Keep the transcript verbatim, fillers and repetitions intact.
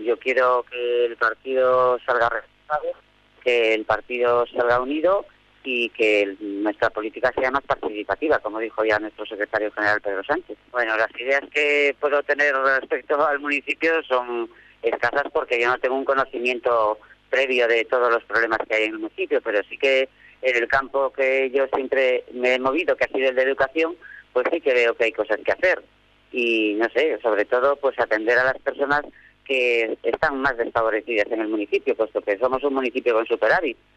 yo quiero que el partido salga reforzado, que el partido salga unido y que el, nuestra política sea más participativa, como dijo ya nuestro secretario general Pedro Sánchez. Bueno, las ideas que puedo tener respecto al municipio son escasas porque yo no tengo un conocimiento previo de todos los problemas que hay en el municipio, pero sí que en el campo que yo siempre me he movido, que ha sido el de educación, pues sí que veo que hay cosas que hacer. Y no sé, sobre todo pues atender a las personas que están más desfavorecidas en el municipio, puesto que somos un municipio con superávit.